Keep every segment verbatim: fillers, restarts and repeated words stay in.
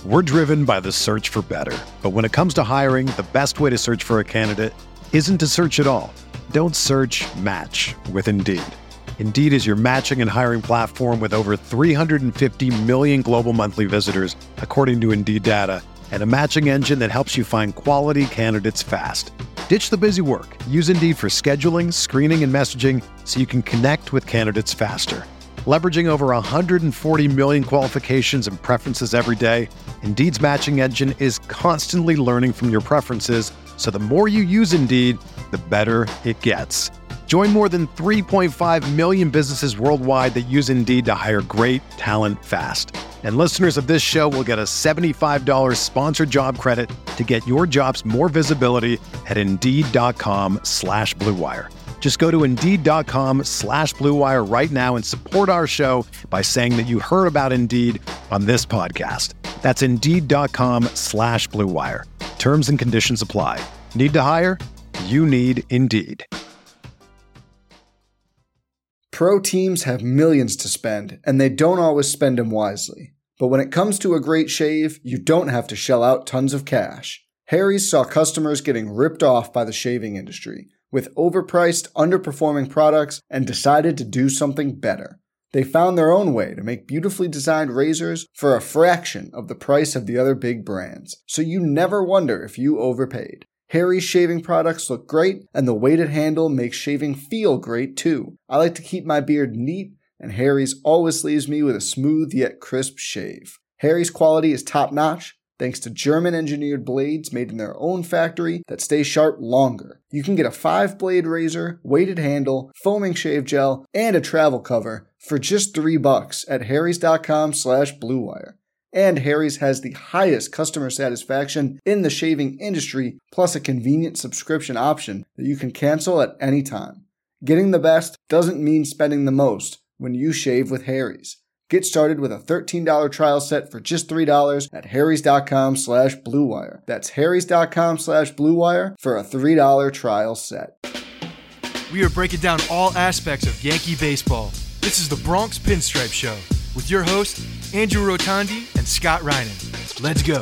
We're driven by the search for better. But when it comes to hiring, the best way to search for a candidate isn't to search at all. Don't search, match with Indeed. Indeed is your matching and hiring platform with over three hundred fifty million global monthly visitors, according to Indeed data, and a matching engine that helps you find quality candidates fast. Ditch the busy work. Use Indeed for scheduling, screening, and messaging so you can connect with candidates faster. Leveraging over one hundred forty million qualifications and preferences every day, Indeed's matching engine is constantly learning from your preferences, so the more you use Indeed, the better it gets. Join more than three point five million businesses worldwide that use Indeed to hire great talent fast. And listeners of this show will get a seventy-five dollars sponsored job credit to get your jobs more visibility at Indeed.com slash Blue Wire. Just go to Indeed.com slash Blue Wire right now and support our show by saying that you heard about Indeed on this podcast. That's Indeed.com slash Blue Wire. Terms and conditions apply. Need to hire? You need Indeed. Pro teams have millions to spend, and they don't always spend them wisely. But when it comes to a great shave, you don't have to shell out tons of cash. Harry's saw customers getting ripped off by the shaving industry with overpriced, underperforming products and decided to do something better. They found their own way to make beautifully designed razors for a fraction of the price of the other big brands, so you never wonder if you overpaid. Harry's shaving products look great, and the weighted handle makes shaving feel great too. I like to keep my beard neat, and Harry's always leaves me with a smooth yet crisp shave. Harry's quality is top-notch, thanks to German-engineered blades made in their own factory that stay sharp longer. You can get a five-blade razor, weighted handle, foaming shave gel, and a travel cover for just three bucks at harrys.com slash bluewire. And Harry's has the highest customer satisfaction in the shaving industry, plus a convenient subscription option that you can cancel at any time. Getting the best doesn't mean spending the most when you shave with Harry's. Get started with a thirteen dollars trial set for just three dollars at harrys.com slash bluewire. That's harrys.com slash bluewire for a three dollars trial set. We are breaking down all aspects of Yankee baseball. This is the Bronx Pinstripe Show with your hosts, Andrew Rotondi and Scott Reinen. Let's go.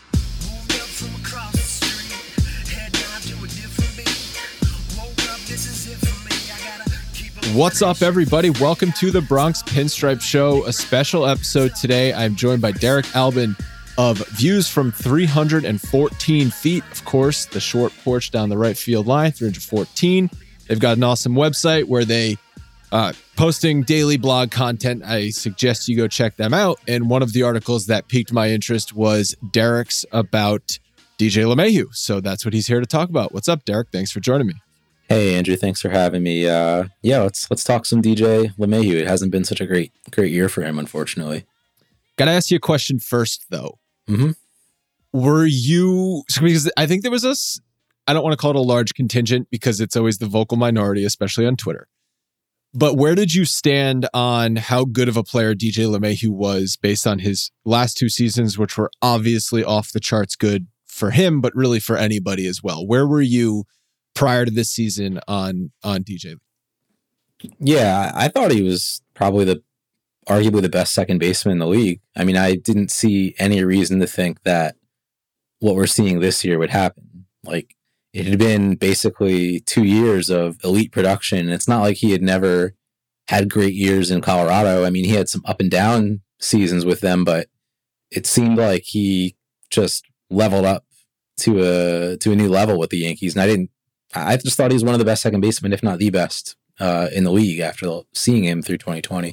What's up, everybody? Welcome to the Bronx Pinstripe Show, a special episode today. I'm joined by Derek Albin of Views from three hundred fourteen feet. Of course, the short porch down the right field line, three hundred fourteen. They've got an awesome website where they uh, posting daily blog content. I suggest you go check them out. And one of the articles that piqued my interest was Derek's about D J LeMahieu. So that's what he's here to talk about. What's up, Derek? Thanks for joining me. Hey, Andrew, thanks for having me. Uh, yeah, let's let's talk some D J LeMahieu. It hasn't been such a great great year for him, unfortunately. Got to ask you a question first, though. Mm-hmm. Were you, because I think there was a, I don't want to call it a large contingent because it's always the vocal minority, especially on Twitter. But where did you stand on how good of a player D J LeMahieu was based on his last two seasons, which were obviously off the charts good for him, but really for anybody as well? Where were you prior to this season on on D J? Yeah, I thought he was probably the arguably the best second baseman in the league. I mean, I didn't see any reason to think that what we're seeing this year would happen. Like, it had been basically two years of elite production. It's not like he had never had great years in Colorado. I mean, he had some up and down seasons with them, but it seemed like he just leveled up to a to a new level with the Yankees. And I didn't I just thought he was one of the best second basemen, if not the best, uh, in the league after seeing him through twenty twenty.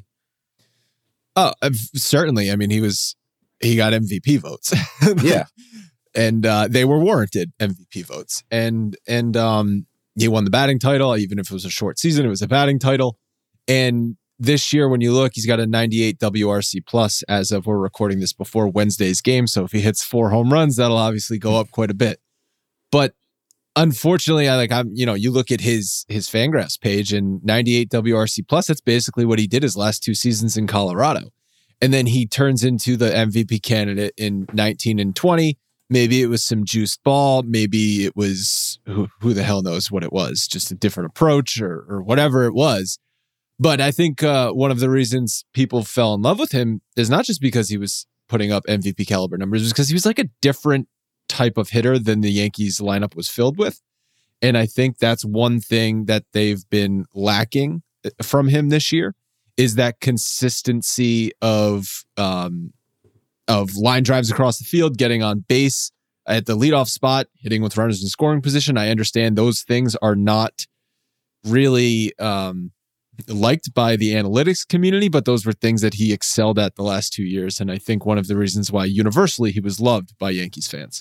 Oh, certainly. I mean, he was, he got M V P votes. Yeah. And uh, they were warranted M V P votes. And, and um, he won the batting title. Even if it was a short season, it was a batting title. And this year, when you look, he's got a ninety-eight W R C plus as of, we're recording this before Wednesday's game. So if he hits four home runs, that'll obviously go up quite a bit. But unfortunately, I like I'm, you know, you look at his his Fangraphs page and ninety-eight W R C plus, that's basically what he did his last two seasons in Colorado. And then he turns into the M V P candidate in nineteen and twenty. Maybe it was some juiced ball. Maybe it was, who, who the hell knows what it was, just a different approach or, or whatever it was. But I think uh, one of the reasons people fell in love with him is not just because he was putting up M V P caliber numbers was because he was like a different type of hitter than the Yankees lineup was filled with. And I think that's one thing that they've been lacking from him this year is that consistency of, um, of line drives across the field, getting on base at the leadoff spot, hitting with runners in scoring position. I understand those things are not really um, liked by the analytics community, but those were things that he excelled at the last two years. And I think one of the reasons why universally he was loved by Yankees fans.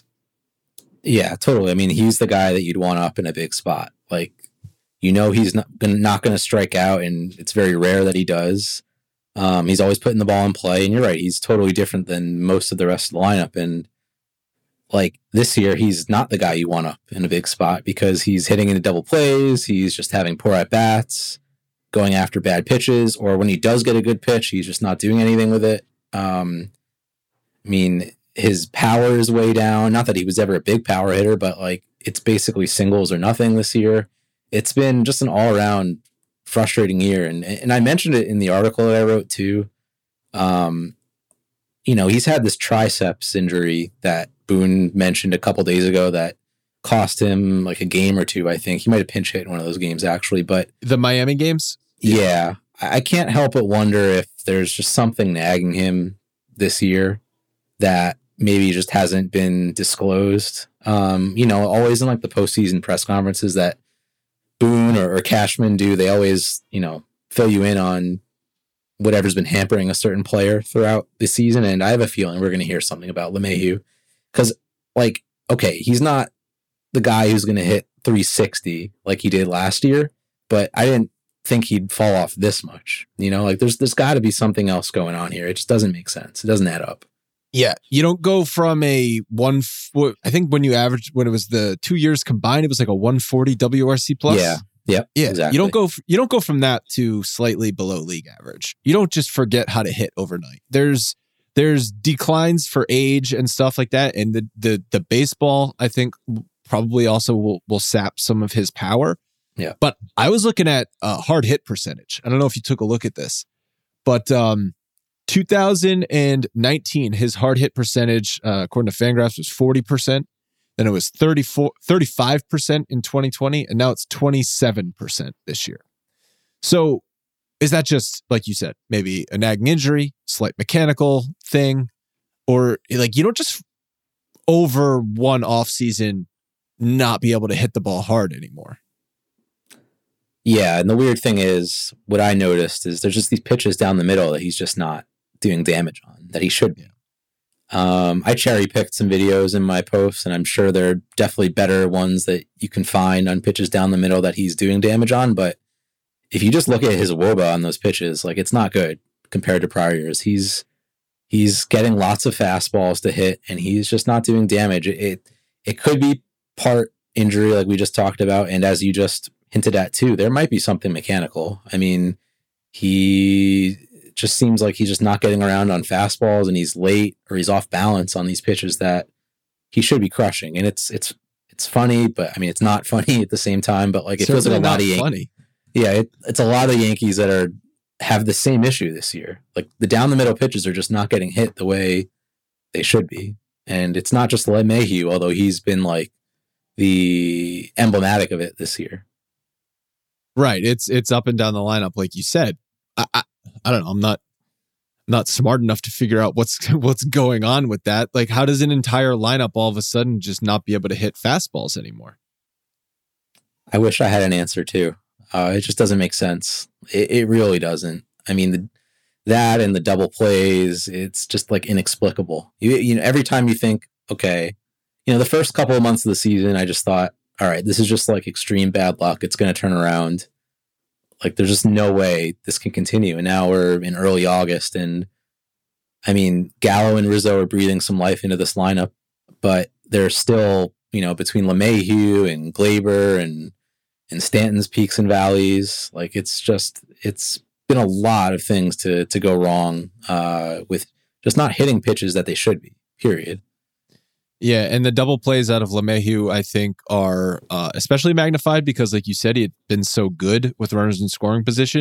Yeah, totally. I mean, he's the guy that you'd want up in a big spot. Like, you know, he's not gonna, not going to strike out, and it's very rare that he does. Um, he's always putting the ball in play, and you're right. He's totally different than most of the rest of the lineup. And like this year, he's not the guy you want up in a big spot because he's hitting into double plays. He's just having poor at bats, going after bad pitches, or when he does get a good pitch, he's just not doing anything with it. Um, I mean, his power is way down. Not that he was ever a big power hitter, but like it's basically singles or nothing this year. It's been just an all around frustrating year. And and I mentioned it in the article that I wrote too. Um, you know, he's had this triceps injury that Boone mentioned a couple days ago that cost him like a game or two, I think. He might have pinch hit in one of those games actually, but the Miami games? Yeah. I can't help but wonder if there's just something nagging him this year that maybe just hasn't been disclosed. Um, you know, always in like the postseason press conferences that Boone or, or Cashman do, they always, you know, fill you in on whatever's been hampering a certain player throughout the season. And I have a feeling we're going to hear something about LeMahieu because, like, okay, he's not the guy who's going to hit three sixty like he did last year, but I didn't think he'd fall off this much. You know, like there's there's got to be something else going on here. It just doesn't make sense. It doesn't add up. Yeah, you don't go from a one. I think when you average when it was the two years combined, it was like a one forty W R C plus. Yeah, yeah, yeah. Exactly. You don't go. You don't go from that to slightly below league average. You don't just forget how to hit overnight. There's there's declines for age and stuff like that, and the the the baseball I think probably also will will sap some of his power. Yeah, but I was looking at uh, hard hit percentage. I don't know if you took a look at this, but um. two thousand nineteen, his hard hit percentage, uh, according to Fangraphs, was forty percent. Then it was thirty-four, thirty-five percent in twenty twenty, and now it's twenty-seven percent this year. So is that just, like you said, maybe a nagging injury, slight mechanical thing, or like you don't just over one offseason not be able to hit the ball hard anymore? Yeah, and the weird thing is, what I noticed is there's just these pitches down the middle that he's just not doing damage on, that he should be. Yeah. Um, I cherry picked some videos in my posts, and I'm sure there are definitely better ones that you can find on pitches down the middle that he's doing damage on. But if you just look at his W O B A on those pitches, like it's not good compared to prior years. He's he's getting lots of fastballs to hit, and he's just not doing damage. It it, it could be part injury, like we just talked about, and as you just hinted at too, there might be something mechanical. I mean, he just seems like he's just not getting around on fastballs, and he's late or he's off balance on these pitches that he should be crushing. And it's it's it's funny, but I mean, it's not funny at the same time. But like, it feels like a lot of Yankees. Funny. Yeah, it, it's a lot of Yankees that are have the same issue this year. Like the down the middle pitches are just not getting hit the way they should be, and it's not just LeMahieu, although he's been like the emblematic of it this year. Right. It's it's up and down the lineup, like you said. I, I I don't know. I'm not not smart enough to figure out what's what's going on with that. Like, how does an entire lineup all of a sudden just not be able to hit fastballs anymore? I wish I had an answer too. Uh, it just doesn't make sense. It, it really doesn't. I mean, the, that and the double plays, it's just like inexplicable. You, you know, every time you think, okay, you know, the first couple of months of the season, I just thought, all right, this is just like extreme bad luck. It's going to turn around. Like, there's just no way this can continue. And now we're in early August, and I mean, Gallo and Rizzo are breathing some life into this lineup, but they're still, you know, between LeMahieu and Gleyber and and Stanton's peaks and valleys. Like, it's just, it's been a lot of things to to go wrong uh, with just not hitting pitches that they should be, period. Yeah, and the double plays out of LeMahieu, I think, are uh, especially magnified because, like you said, he had been so good with runners in scoring position.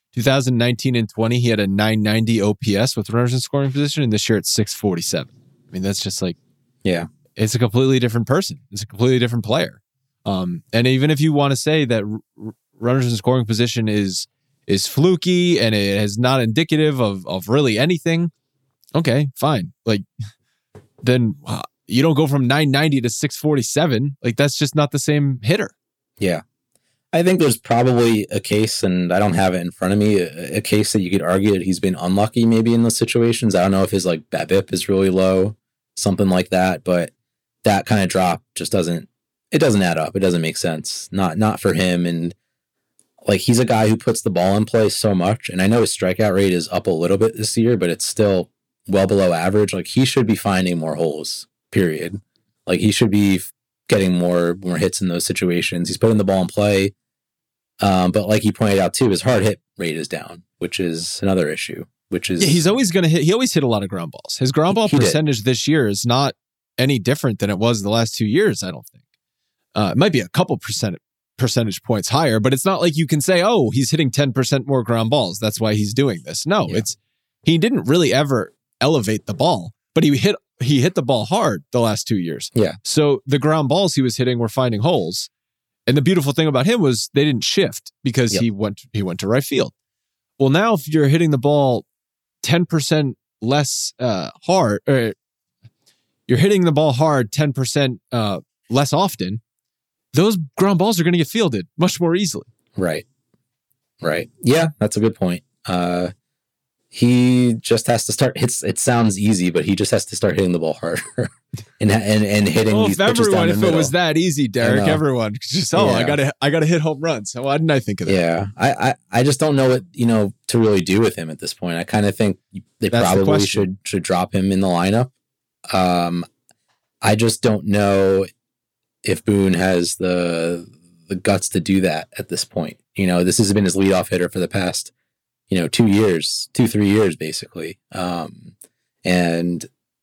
twenty nineteen and twenty, he had a nine ninety O P S with runners in scoring position, and this year it's six forty-seven. I mean, that's just like, yeah, it's a completely different person. It's a completely different player. Um, and even if you want to say that r- runners in scoring position is is fluky and it is not indicative of of really anything, okay, fine. Like, then uh, you don't go from nine ninety to six forty-seven. Like, that's just not the same hitter. Yeah. I think there's probably a case, and I don't have it in front of me, a, a case that you could argue that he's been unlucky maybe in those situations. I don't know if his like BABIP is really low, something like that, but that kind of drop just doesn't, it doesn't add up. It doesn't make sense. Not not for him. And like, he's a guy who puts the ball in play so much. And I know his strikeout rate is up a little bit this year, but it's still well below average. Like, he should be finding more holes, period. Like, he should be getting more more hits in those situations. He's putting the ball in play. Um, but like you pointed out too, his hard hit rate is down, which is another issue, which is... Yeah, he's always going to hit. He always hit a lot of ground balls. His ground ball he, he percentage did. this year is not any different than it was the last two years, I don't think. Uh, it might be a couple percent percentage points higher, but it's not like you can say, oh, he's hitting ten percent more ground balls. That's why he's doing this. No, yeah. it's he didn't really ever elevate the ball, but he hit he hit the ball hard the last two years. Yeah. So the ground balls he was hitting were finding holes. And the beautiful thing about him was they didn't shift because yep. he went he went to right field. Well, now if you're hitting the ball ten percent less uh, hard, or you're hitting the ball hard ten percent uh, less often, those ground balls are going to get fielded much more easily. Right. Right. Yeah, that's a good point. Uh, he just has to start. It's, it sounds easy, but he just has to start hitting the ball harder and and and hitting well, these if pitches everyone, down the if middle. it was that easy, Derek, everyone just oh, yeah. I gotta I gotta hit home runs. So why didn't I think of that? Yeah, I, I I just don't know what you know to really do with him at this point. I kind of think they That's probably the should should drop him in the lineup. Um, I just don't know if Boone has the the guts to do that at this point. You know, this has been his leadoff hitter for the past, you know, two years, two, three years, basically. Um, and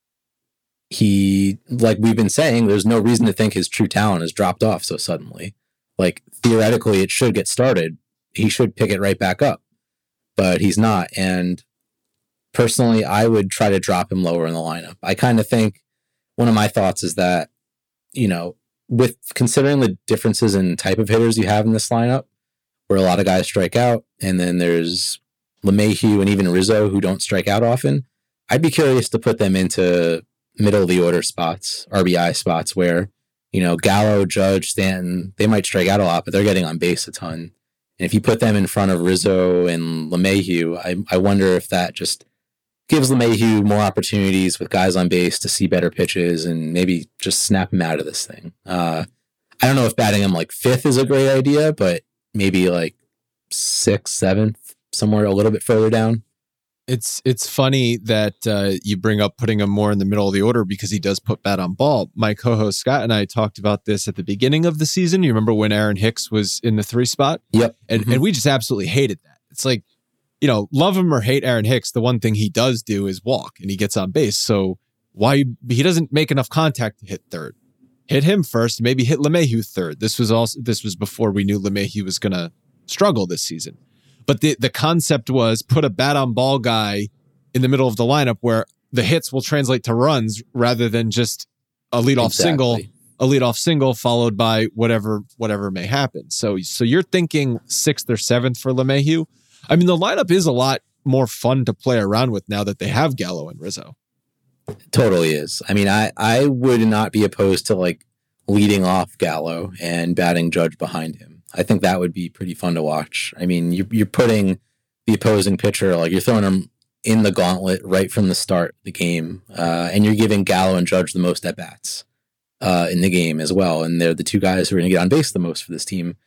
he, like we've been saying, there's no reason to think his true talent has dropped off so suddenly. Like, theoretically, it should get started. He should pick it right back up, but he's not. And personally, I would try to drop him lower in the lineup. I kind of think one of my thoughts is that, you know, with considering the differences in type of hitters you have in this lineup, where a lot of guys strike out, and then there's LeMahieu and even Rizzo who don't strike out often, I'd be curious to put them into middle of the order spots, R B I spots, where, you know, Gallo, Judge, Stanton, they might strike out a lot, but they're getting on base a ton. And if you put them in front of Rizzo and LeMahieu, I, I wonder if that just gives LeMahieu more opportunities with guys on base to see better pitches and maybe just snap him out of this thing. Uh, I don't know if batting him like fifth is a great idea, but maybe like sixth, seventh, somewhere a little bit further down. It's it's funny that uh, you bring up putting him more in the middle of the order because he does put bat on ball. My co-host Scott and I talked about this at the beginning of the season. You remember when Aaron Hicks was in the three spot? Yep. And mm-hmm. and we just absolutely hated that. It's like, you know, love him or hate Aaron Hicks, the one thing he does do is walk and he gets on base. So why he doesn't make enough contact to hit third. Hit him first, maybe hit LeMahieu third. This was also this was before we knew LeMahieu was going to struggle this season. But the the concept was put a bat on ball guy in the middle of the lineup where the hits will translate to runs rather than just a leadoff exactly. single, a leadoff single followed by whatever whatever may happen. So so you're thinking sixth or seventh for LeMahieu. I mean, the lineup is a lot more fun to play around with now that they have Gallo and Rizzo. Totally is. I mean, I, I would not be opposed to like leading off Gallo and batting Judge behind him. I think that would be pretty fun to watch. I mean, you're, you're putting the opposing pitcher, like you're throwing him in the gauntlet right from the start of the game, uh, and you're giving Gallo and Judge the most at-bats uh, in the game as well, and they're the two guys who are going to get on base the most for this team.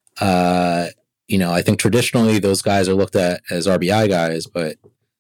Uh, you know, I think traditionally those guys are looked at as R B I guys, but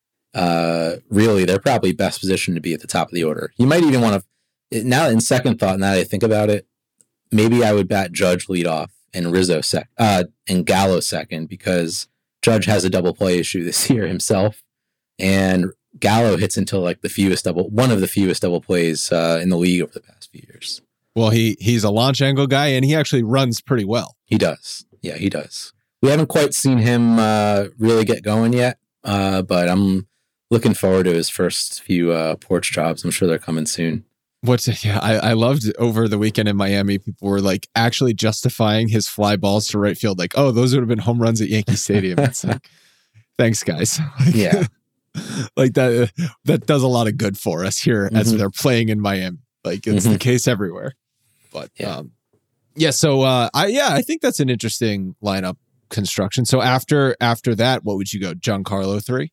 uh, really they're probably best positioned to be at the top of the order. You might even want to, now in second thought, now that I think about it, maybe I would bat Judge lead off and Rizzo sec, uh, and Gallo second, because Judge has a double play issue this year himself, and Gallo hits into like the fewest double, one of the fewest double plays uh, in the league over the past few years. Well, he he's a launch angle guy, and he actually runs pretty well. He does. Yeah, he does. we haven't quite seen him uh, really get going yet, uh, but I'm looking forward to his first few uh, porch jobs. I'm sure they're coming soon. What's yeah, I, I loved over the weekend in Miami. People were like actually justifying his fly balls to right field, like, oh, those would have been home runs at Yankee Stadium. It's like, thanks, guys. Like, yeah, like that. That does a lot of good for us here mm-hmm. as they're playing in Miami. Like it's mm-hmm. the case everywhere. But yeah, um, yeah. So uh, I yeah, I think that's an interesting lineup construction. So after after that, what would you go? Giancarlo three.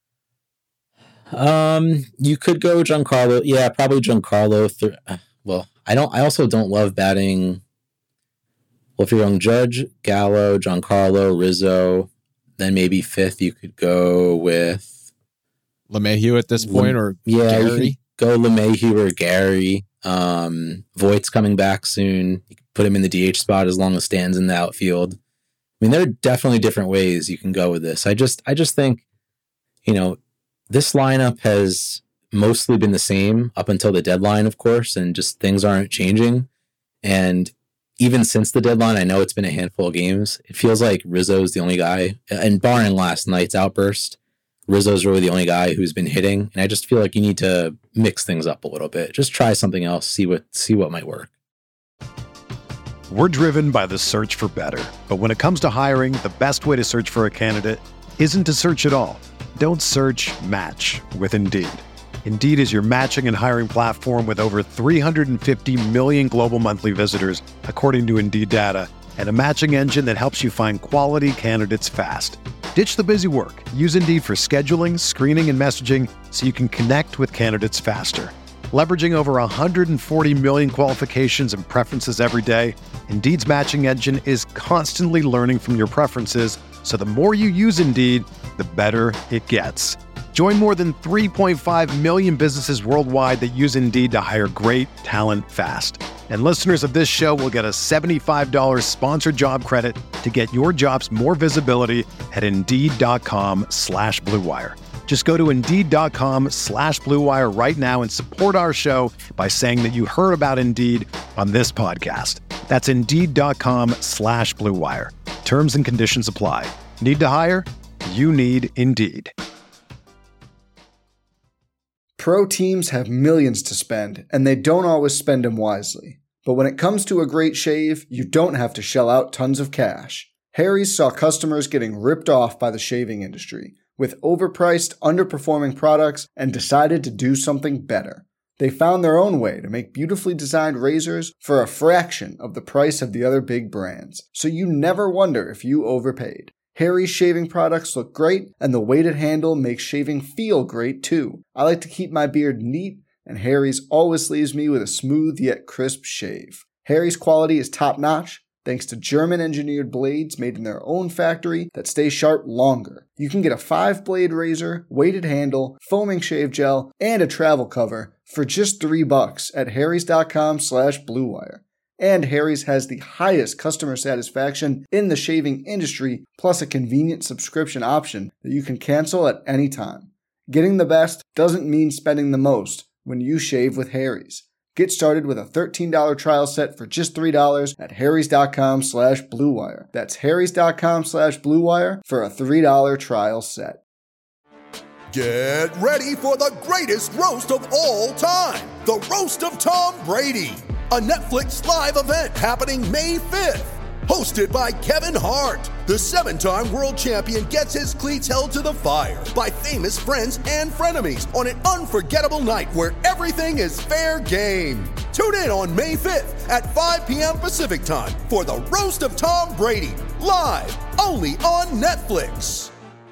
Um, you could go Giancarlo. Yeah, probably Giancarlo. Th- well, I don't. I also don't love batting. Well, if you're going Judge, Gallo, Giancarlo, Rizzo, then maybe fifth you could go with LeMahieu at this point, or yeah, Gary. You could go LeMahieu or Gary. Um, Voigt's coming back soon. You can put him in the D H spot as long as Stan's in the outfield. I mean, there are definitely different ways you can go with this. I just, I just think, you know. This lineup has mostly been the same up until the deadline, of course, and just things aren't changing. And even since the deadline, I know it's been a handful of games. It feels like Rizzo's the only guy, and barring last night's outburst, Rizzo's really the only guy who's been hitting. And I just feel like you need to mix things up a little bit. Just try something else, see what see what might work. We're driven by the search for better. But when it comes to hiring, the best way to search for a candidate isn't to search at all. Don't search, match with Indeed. Indeed is your matching and hiring platform with over three hundred fifty million global monthly visitors, according to Indeed data, and a matching engine that helps you find quality candidates fast. Ditch the busy work. Use Indeed for scheduling, screening, and messaging so you can connect with candidates faster. Leveraging over one hundred forty million qualifications and preferences every day, Indeed's matching engine is constantly learning from your preferences, so the more you use Indeed, the better it gets. Join more than three point five million businesses worldwide that use Indeed to hire great talent fast. And listeners of this show will get a seventy-five dollars sponsored job credit to get your jobs more visibility at Indeed.com slash Blue Wire. Just go to Indeed.com slash Blue Wire right now and support our show by saying that you heard about Indeed on this podcast. That's Indeed.com slash Blue Wire. Terms and conditions apply. Need to hire? You need Indeed. Pro teams have millions to spend, and they don't always spend them wisely. But when it comes to a great shave, you don't have to shell out tons of cash. Harry's saw customers getting ripped off by the shaving industry with overpriced, underperforming products and decided to do something better. They found their own way to make beautifully designed razors for a fraction of the price of the other big brands, so you never wonder if you overpaid. Harry's shaving products look great, and the weighted handle makes shaving feel great too. I like to keep my beard neat, and Harry's always leaves me with a smooth yet crisp shave. Harry's quality is top-notch, thanks to German-engineered blades made in their own factory that stay sharp longer. You can get a five-blade razor, weighted handle, foaming shave gel, and a travel cover for just three bucks at harrys.com slash bluewire. And Harry's has the highest customer satisfaction in the shaving industry, plus a convenient subscription option that you can cancel at any time. Getting the best doesn't mean spending the most when you shave with Harry's. Get started with a thirteen dollars trial set for just three dollars at harrys.com slash bluewire. That's harrys.com slash bluewire for a three dollars trial set. Get ready for the greatest roast of all time, the Roast of Tom Brady, a Netflix live event happening May fifth. Hosted by Kevin Hart, the seven-time world champion gets his cleats held to the fire by famous friends and frenemies on an unforgettable night where everything is fair game. Tune in on May fifth at five p.m. Pacific time for the Roast of Tom Brady, live only on Netflix.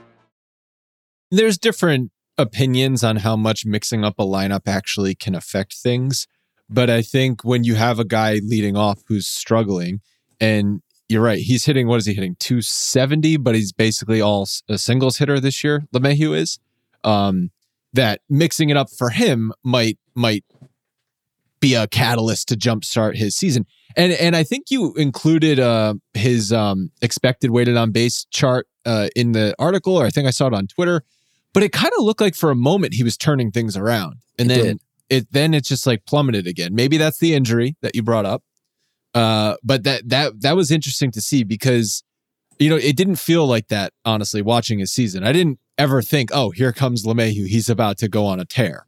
There's different opinions on how much mixing up a lineup actually can affect things, but I think when you have a guy leading off who's struggling, and you're right, he's hitting, what is he hitting? two seventy, but he's basically all a singles hitter this year, LeMahieu is. Um, that mixing it up for him might might be a catalyst to jumpstart his season. And and I think you included uh, his um, expected weighted on base chart uh, in the article, or I think I saw it on Twitter. But it kind of looked like for a moment he was turning things around. And it then did. it then it's just like plummeted again. Maybe that's the injury that you brought up. Uh, but that that that was interesting to see because You know, it didn't feel like that, honestly, watching his season. I didn't ever think, oh, here comes LeMahieu. He's about to go on a tear.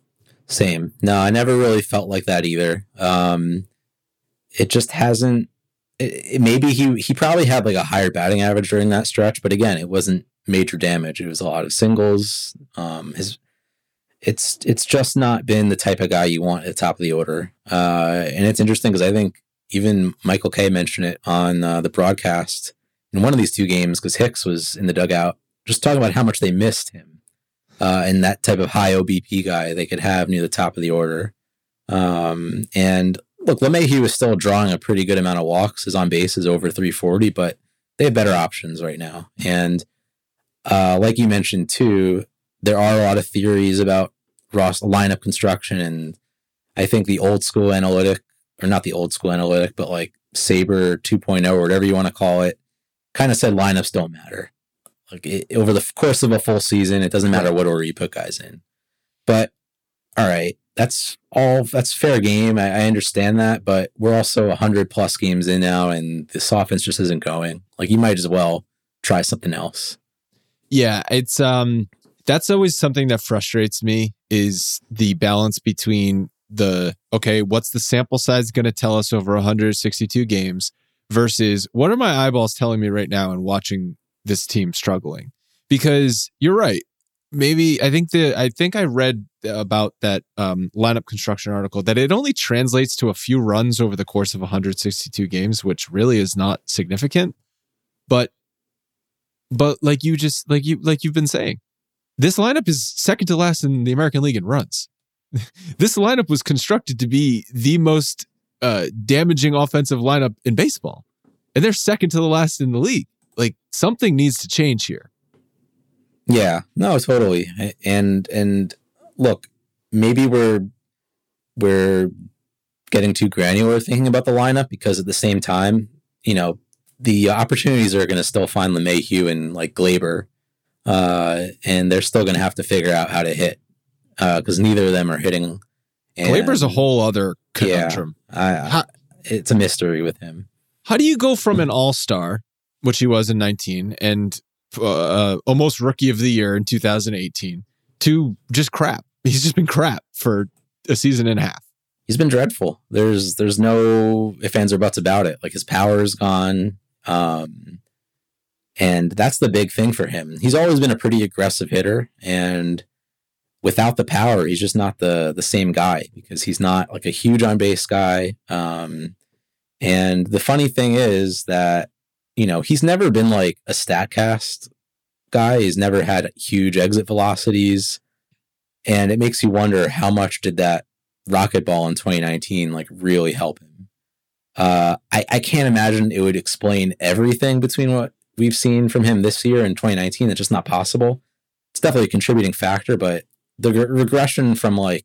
Same. No, I never really felt like that either. Um, it just hasn't. It, it, maybe he he probably had like a higher batting average during that stretch, but again, it wasn't major damage. It was a lot of singles. Um, his it's it's just not been the type of guy you want at the top of the order. Uh, and it's interesting because I think even Michael Kay mentioned it on uh, the broadcast in one of these two games because Hicks was in the dugout just talking about how much they missed him uh, and that type of high O B P guy they could have near the top of the order. Um, and look, LeMahieu is still drawing a pretty good amount of walks. His on base is over three forty, but they have better options right now. And uh, like you mentioned too, there are a lot of theories about Ross lineup construction, and I think the old school analytic, or not the old school analytic, but like Saber two point oh or whatever you want to call it, kind of said lineups don't matter. Like it, over the course of a full season, it doesn't matter what order you put guys in. But all right, that's all. That's fair game. I, I understand that, but we're also a hundred plus games in now, and this offense just isn't going. Like you might as well try something else. Yeah, it's um, that's always something that frustrates me is the balance between the okay, what's the sample size going to tell us over one hundred sixty-two games versus what are my eyeballs telling me right now and watching this team struggling? Because you're right. Maybe I think the I think I read about that um, lineup construction article that it only translates to a few runs over the course of one hundred sixty-two games, which really is not significant. But but like you just like you like you've been saying, this lineup is second to last in the American League in runs. This lineup was constructed to be the most uh, damaging offensive lineup in baseball, and they're second to the last in the league. Like something needs to change here. Yeah, no, totally. And and look, maybe we're we're getting too granular thinking about the lineup because at the same time, you know, the opportunities are going to still find LeMahieu and like Gleyber, uh, and they're still going to have to figure out how to hit because uh, neither of them are hitting. And, Gleyber's a whole other conundrum. Yeah, I, how, it's a mystery with him. How do you go from an all-star, which he was in nineteen, and uh, almost rookie of the year in two thousand eighteen, to just crap? He's just been crap for a season and a half. He's been dreadful. There's there's no ifs, ands, or buts about it. Like his power is gone. Um, and that's the big thing for him. He's always been a pretty aggressive hitter, and without the power, he's just not the the same guy because he's not like a huge on base guy. Um, and the funny thing is that, you know, he's never been like a StatCast guy. He's never had huge exit velocities. And it makes you wonder how much did that rocket ball in twenty nineteen like really help him? Uh, I, I can't imagine it would explain everything between what we've seen from him this year and twenty nineteen. It's just not possible. It's definitely a contributing factor, but the re- regression from like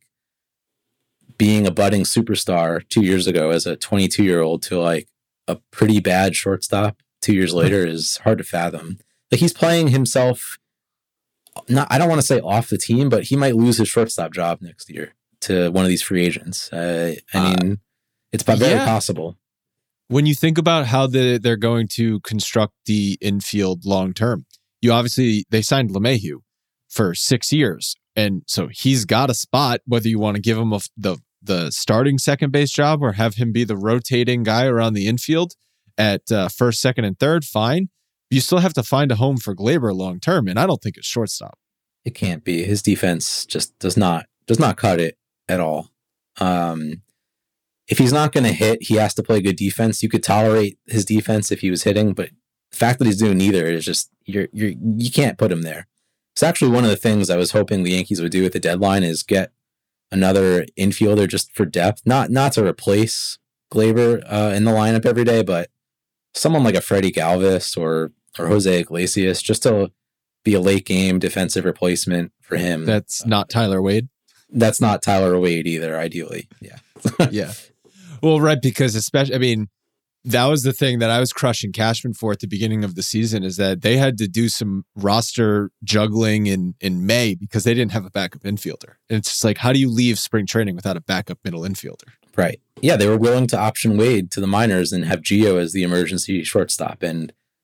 being a budding superstar two years ago as a twenty-two year old to like a pretty bad shortstop two years later is hard to fathom. Like he's playing himself. Not, I don't want to say off the team, but he might lose his shortstop job next year to one of these free agents. Uh, I mean, uh, it's very yeah. possible. When you think about how the, they're going to construct the infield long term, you obviously they signed LeMahieu for six years, and so he's got a spot. Whether you want to give him a, the the starting second base job or have him be the rotating guy around the infield at uh, first, second, and third, fine. You still have to find a home for Gleyber long term, and I don't think it's shortstop. It can't be. His defense just does not does not cut it at all. Um, if he's not going to hit, he has to play good defense. You could tolerate his defense if he was hitting, but the fact that he's doing neither is just you're you're you can't put him there. It's actually one of the things I was hoping the Yankees would do at the deadline is get another infielder just for depth, not not to replace Gleyber uh, in the lineup every day, but someone like a Freddie Galvis or or Jose Iglesias just to be a late game defensive replacement for him. That's uh, not Tyler Wade. That's not Tyler Wade either. Ideally, yeah, yeah. Well, right, because especially, I mean, that was the thing that I was crushing Cashman for at the beginning of the season is that they had to do some roster juggling in in May because they didn't have a backup infielder. And it's just like, how do you leave spring training without a backup middle infielder? Right. Yeah, they were willing to option Wade to the minors and have Gio as the emergency shortstop. And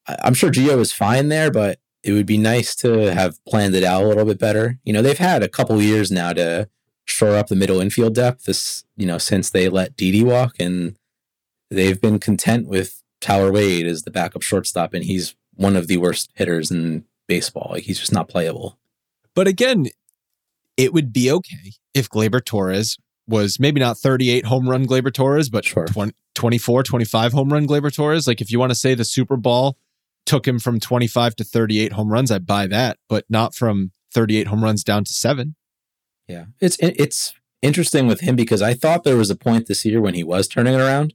I'm sure Gio is fine there, but it would be nice to have planned it out a little bit better. You know, they've had a couple years now to shore up the middle infield depth this, you know, since they let Didi walk, and they've been content with Tyler Wade as the backup shortstop, and he's one of the worst hitters in baseball. Like, he's just not playable. But again, it would be okay if Gleyber Torres was maybe not thirty-eight home run Gleyber Torres, but Sure. twenty, twenty-four, twenty-five home run Gleyber Torres. Like, if you want to say the Super Bowl took him from twenty-five to thirty-eight home runs, I'd buy that, but not from thirty-eight home runs down to seven. Yeah. It's it's interesting with him because I thought there was a point this year when he was turning it around.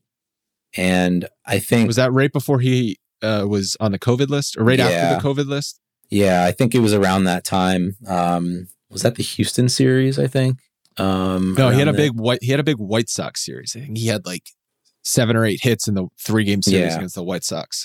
And I think... Was that right before he uh, was on the COVID list, or right Yeah. after the COVID list? Yeah, I think it was around that time. Um, was that the Houston series, I think? Um, No, he had a around big white. He had a big White Sox series. I think he had like seven or eight hits in the three game series Yeah. against the White Sox.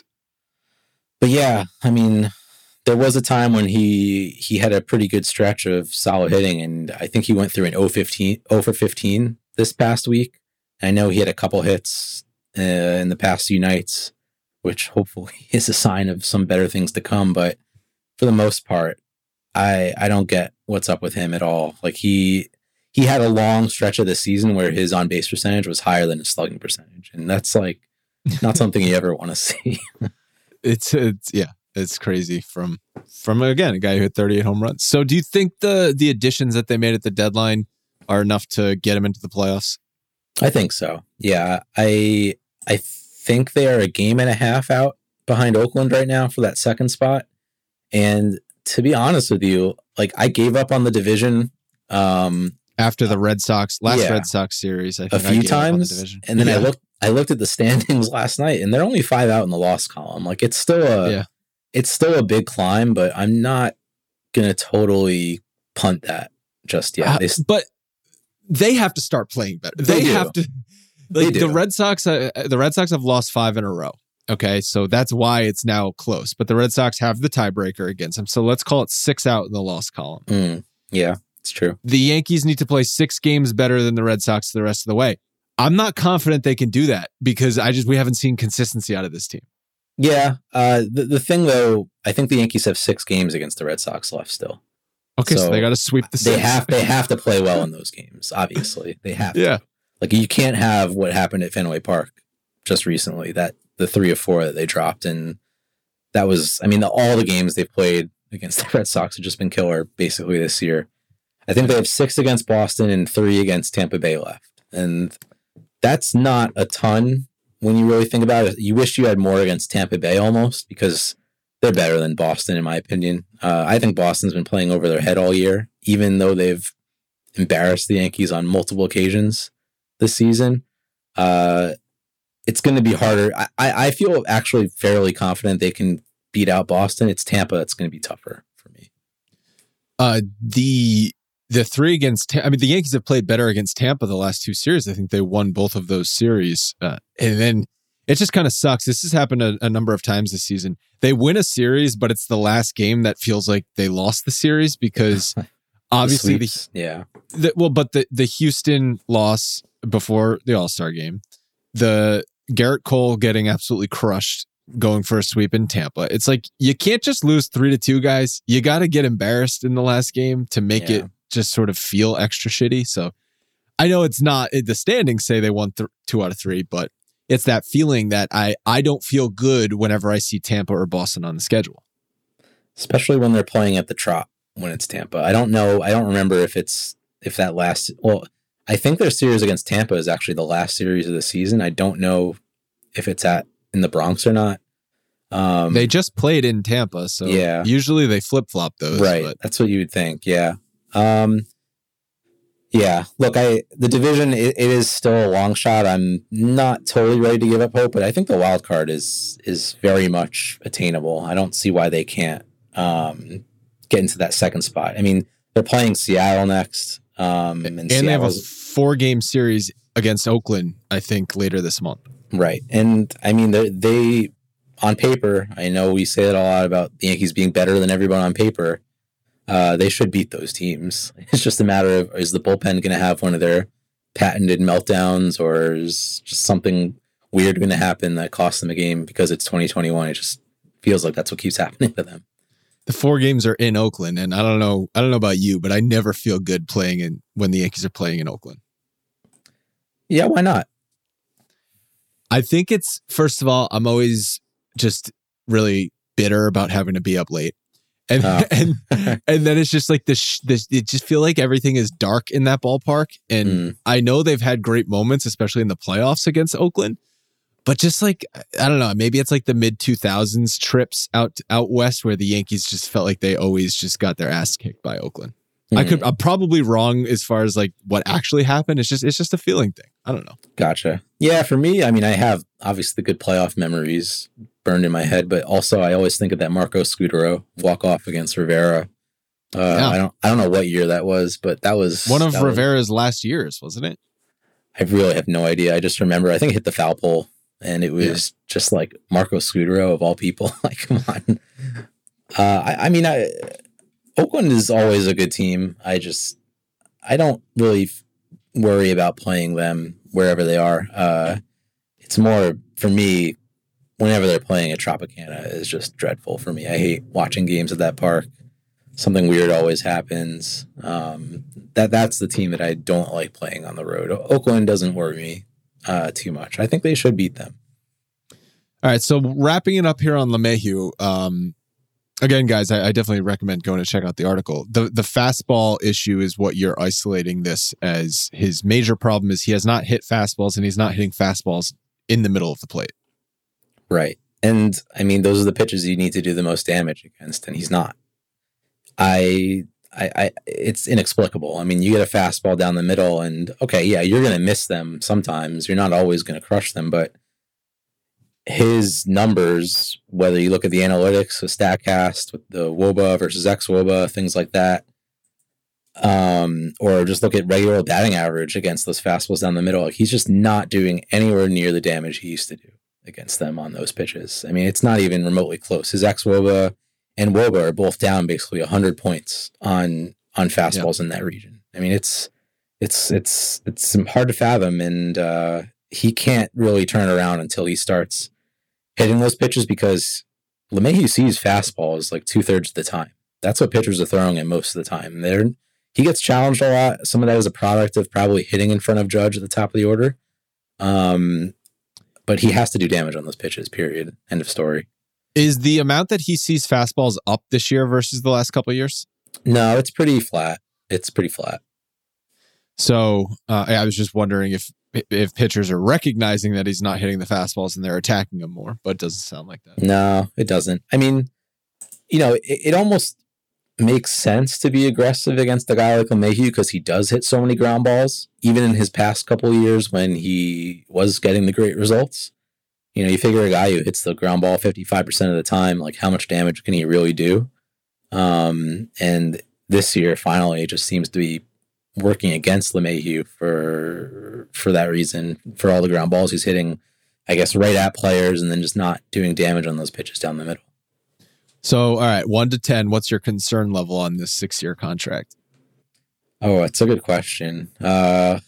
But yeah, I mean, there was a time when he he had a pretty good stretch of solid hitting, and I think he went through an oh fifteen, oh for fifteen this past week. I know he had a couple hits uh, in the past few nights, which hopefully is a sign of some better things to come. But for the most part, I I don't get what's up with him at all. Like, he he had a long stretch of the season where his on base percentage was higher than his slugging percentage, and that's like not something you ever want to see. It's it's yeah, it's crazy from from again a guy who hit thirty-eight home runs. So, do you think the the additions that they made at the deadline are enough to get him into the playoffs? I think so. Yeah, I I think they are a game and a half out behind Oakland right now for that second spot. And to be honest with you, like, I gave up on the division um, After the Red Sox last yeah. Red Sox series, I a think I few gave up on the times, division. and then I Yeah. looked I looked at the standings last night, and they're only five out in the loss column. Like, it's still a Yeah. it's still a big climb, but I'm not gonna totally punt that just yet. Uh, They, but they have to start playing better. They They, do. have to. They Like, do. the Red Sox, uh, the Red Sox have lost five in a row. Okay, so that's why it's now close. But the Red Sox have the tiebreaker against them. So let's call it six out in the loss column. mm, yeah, it's true. The Yankees need to play six games better than the Red Sox the rest of the way. I'm not confident they can do that because I just we haven't seen consistency out of this team. Yeah. Uh, the the thing though, I think the Yankees have six games against the Red Sox left still. Okay, so, So they got to sweep the They six. have they have to play well in those games. Obviously, they have. Yeah. to. Like, you can't have what happened at Fenway Park just recently. That the three or four that they dropped, and that was, I mean, the, all the games they've played against the Red Sox have just been killer basically this year. I think they have six against Boston and three against Tampa Bay left, and that's not a ton when you really think about it. You wish you had more against Tampa Bay almost, because they're better than Boston in my opinion. Uh, I think Boston's been playing over their head all year, even though they've embarrassed the Yankees on multiple occasions this season. Uh, it's going to be harder. I, I feel actually fairly confident they can beat out Boston. It's Tampa that's going to be tougher for me. Uh, the the three against, I mean, the Yankees have played better against Tampa the last two series. I think they won both of those series. Uh, and then it just kind of sucks. This has happened a, a number of times this season. They win a series, but it's the last game that feels like they lost the series because obviously the the, sweeps, yeah. the well, but the the Houston loss before the All-Star game, the Garrett Cole getting absolutely crushed going for a sweep in Tampa. It's like, you can't just lose three to two, guys. You got to get embarrassed in the last game to make Yeah. it just sort of feel extra shitty. So I know it's not, the standings say they won th- two out of three, but it's that feeling that I, I don't feel good whenever I see Tampa or Boston on the schedule. Especially when they're playing at the Trop when it's Tampa. I don't know. I don't remember if it's, if that last, well, I think their series against Tampa is actually the last series of the season. I don't know if it's at in the Bronx or not. Um, They just played in Tampa, so Yeah. usually they flip-flop those. right. But That's what you would think. Yeah. Um, yeah. Look, I the division it, it is still a long shot. I'm not totally ready to give up hope, but I think the wild card is is very much attainable. I don't see why they can't um, get into that second spot. I mean, they're playing Seattle next, um, and, and they have a Seattle's- four-game series against Oakland, I think, later this month. right. And I mean, they they on paper, I know we say it a lot about the Yankees being better than everyone on paper. Uh, they should beat those teams. It's just a matter of, is the bullpen going to have one of their patented meltdowns, or is just something weird going to happen that costs them a game because it's twenty twenty-one? It just feels like that's what keeps happening to them. The four games are in Oakland, and I don't know, I don't know about you, but I never feel good playing in when the Yankees are playing in Oakland. Yeah, why not? I think it's, first of all, I'm always just really bitter about having to be up late. And Oh. and and then it's just like this, this, it just feel like everything is dark in that ballpark. And Mm. I know they've had great moments, especially in the playoffs against Oakland. But just like, I don't know, maybe it's like the mid two thousands trips out out west where the Yankees just felt like they always just got their ass kicked by Oakland. I could, I'm probably wrong as far as like what actually happened. It's just, it's just a feeling thing. I don't know. Gotcha. Yeah, for me, I mean, I have obviously good playoff memories burned in my head, but also I always think of that Marco Scudero walk off against Rivera. Uh, Yeah. I don't, I don't know what year that was, but that was One of that was- Rivera's last years, wasn't it? I really have no idea. I just remember, I think it hit the foul pole, and it was just like Marco Scudero of all people. Like, come on. Uh, I, I mean, I, Oakland is always a good team. I just, I don't really f- worry about playing them wherever they are. Uh, it's more, for me, whenever they're playing at Tropicana is just dreadful for me. I hate watching games at that park. Something weird always happens. Um, that that's the team that I don't like playing on the road. Oakland doesn't worry me uh, too much. I think they should beat them. All right. So wrapping it up here on LeMahieu, um, again, guys, I, I definitely recommend going to check out the article. The the fastball issue is what you're isolating this as his major problem is he has not hit fastballs and he's not hitting fastballs in the middle of the plate. Right. And I mean, those are the pitches you need to do the most damage against, and he's not. I, I, I, it's inexplicable. I mean, you get a fastball down the middle, and okay, yeah, you're going to miss them sometimes. You're not always going to crush them, but his numbers, whether you look at the analytics, the StatCast with the W O B A versus ex-W O B A, things like that, um, or just look at regular batting average against those fastballs down the middle, like he's just not doing anywhere near the damage he used to do against them on those pitches. I mean, it's not even remotely close. His ex-W O B A and W O B A are both down basically one hundred points on on fastballs in that region. I mean, it's it's it's it's hard to fathom, and uh, he can't really turn around until he starts hitting those pitches, because LeMahieu sees fastballs like two thirds of the time. That's what pitchers are throwing at most of the time. They're, he gets challenged a lot. Some of that is a product of probably hitting in front of Judge at the top of the order. Um, but he has to do damage on those pitches, period. End of story. Is the amount that he sees fastballs up this year versus the last couple of years? No, it's pretty flat. It's pretty flat. So uh, I was just wondering if if pitchers are recognizing that he's not hitting the fastballs and they're attacking him more, but it doesn't sound like that. No, it doesn't. I mean, you know, it, it almost makes sense to be aggressive against a guy like LeMahieu because he does hit so many ground balls, even in his past couple of years when he was getting the great results. You know, you figure a guy who hits the ground ball fifty-five percent of the time, like how much damage can he really do? Um, and this year, finally, it just seems to be working against LeMahieu for for that reason, for all the ground balls he's hitting, I guess, right at players and then just not doing damage on those pitches down the middle. So, all right, one to ten, what's your concern level on this six-year contract? Oh, it's a good question. Uh,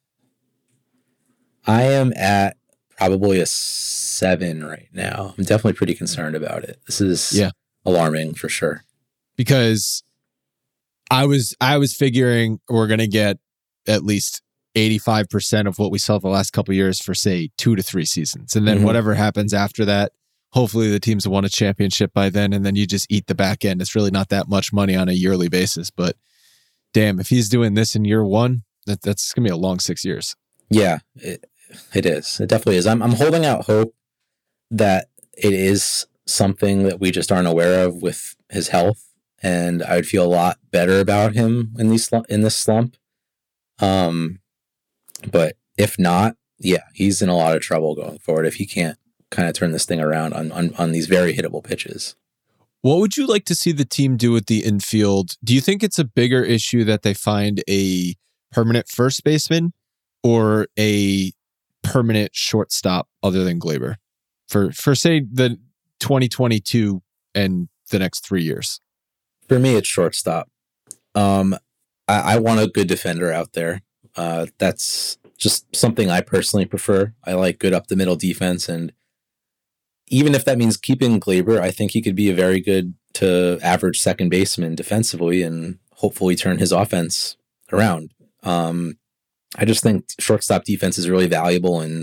I am at probably a seven right now. I'm definitely pretty concerned about it. This is Yeah. alarming for sure. Because I was I was figuring we're going to get at least eighty-five percent of what we saw the last couple of years for, say, two to three seasons. And then Mhm. whatever happens after that, hopefully the teams have won a championship by then, and then you just eat the back end. It's really not that much money on a yearly basis. But damn, if he's doing this in year one, that, that's going to be a long six years. Yeah, it, it is. It definitely is. I'm I'm holding out hope that it is something that we just aren't aware of with his health, and I would feel a lot better about him in these in this slump. Um, but if not, yeah, he's in a lot of trouble going forward if he can't kind of turn this thing around on on, on these very hittable pitches. What would you like to see the team do with the infield? Do you think it's a bigger issue that they find a permanent first baseman or a permanent shortstop other than Gleyber for, for say, the twenty twenty-two and the next three years? For me, it's shortstop. Um, I, I want a good defender out there. Uh, that's just something I personally prefer. I like good up the middle defense, and even if that means keeping Gleyber, I think he could be a very good to average second baseman defensively and hopefully turn his offense around. Um, I just think shortstop defense is really valuable. And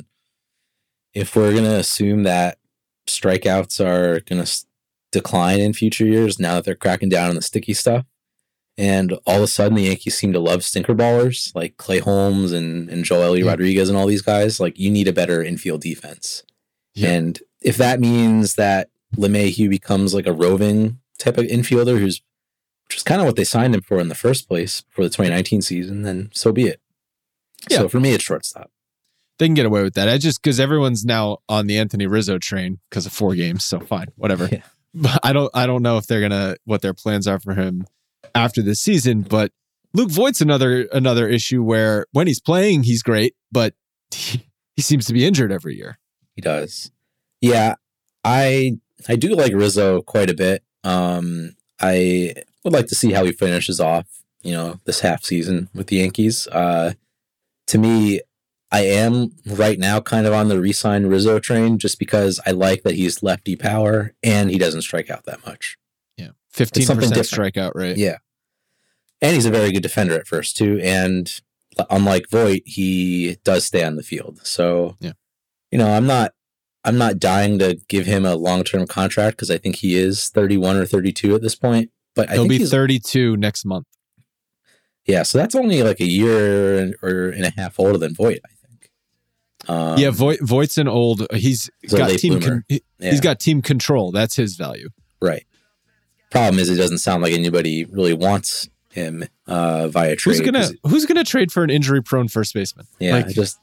if we're going to assume that strikeouts are going to decline in future years, now that they're cracking down on the sticky stuff, and all of a sudden the Yankees seem to love stinker ballers like Clay Holmes and, and Joely yeah. Rodriguez and all these guys, like you need a better infield defense. Yeah. And if that means that LeMahieu becomes like a roving type of infielder, who's which is kind of what they signed him for in the first place for the twenty nineteen season, then so be it. Yeah. So for me, it's shortstop. They can get away with that. I just because everyone's now on the Anthony Rizzo train because of four games, so fine, whatever. Yeah. But I don't, I don't know if they're gonna what their plans are for him after this season. But Luke Voigt's another another issue where when he's playing, he's great, but he, he seems to be injured every year. He does. Yeah, I I do like Rizzo quite a bit. Um, I would like to see how he finishes off, you know, this half season with the Yankees. Uh, to me, I am right now kind of on the re-sign Rizzo train just because I like that he's lefty power and he doesn't strike out that much. Yeah, fifteen percent strikeout rate. Yeah, and he's a very good defender at first too. And unlike Voit, he does stay on the field. So, yeah. you know, I'm not. I'm not dying to give him a long-term contract because I think he is thirty-one or thirty-two at this point. But I he'll think be he's, thirty-two next month. Yeah, so that's only like a year or and a half older than Voit, I think. Um, yeah, Voit, Voigt's an old. He's got team. Con, he, yeah. He's got team control. That's his value. Right. Problem is, it doesn't sound like anybody really wants him uh, via trade. Who's gonna Who's gonna trade for an injury-prone first baseman? Yeah, like, I just.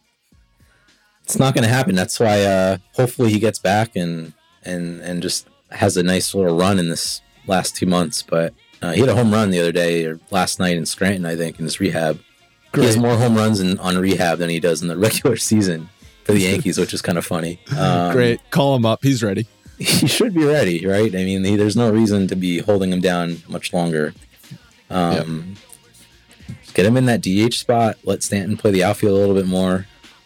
It's not going to happen. That's why uh, hopefully he gets back and and and just has a nice little run in this last two months. But uh, he had a home run the other day or last night in Scranton, I think, in his rehab. Great. He has more home runs in, on rehab than he does in the regular season for the Yankees, which is kind of funny. Um, Great. Call him up. He's ready. He should be ready, right? I mean, he, there's no reason to be holding him down much longer. Um, yep. Get him in that D H spot. Let Stanton play the outfield a little bit more.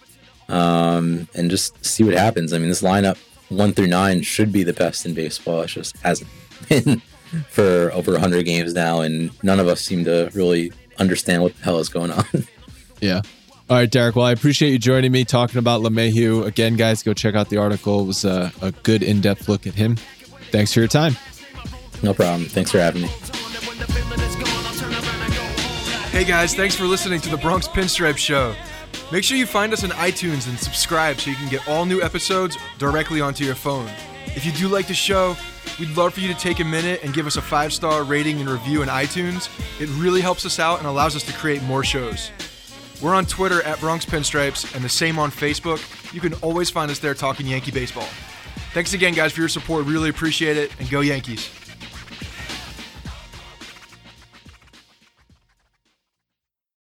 Um, and just see what happens. I mean, this lineup one through nine should be the best in baseball. It just hasn't been for over one hundred games now, and none of us seem to really understand what the hell is going on. Yeah. All right, Derek. Well, I appreciate you joining me talking about LeMahieu. Again, guys, go check out the article. It was a, a good in-depth look at him. Thanks for your time. No problem. Thanks for having me. Hey, guys. Thanks for listening to the Bronx Pinstripe Show. Make sure you find us on iTunes and subscribe so you can get all new episodes directly onto your phone. If you do like the show, we'd love for you to take a minute and give us a five-star rating and review in iTunes. It really helps us out and allows us to create more shows. We're on Twitter at Bronx Pinstripes and the same on Facebook. You can always find us there talking Yankee baseball. Thanks again, guys, for your support. Really appreciate it, and go Yankees.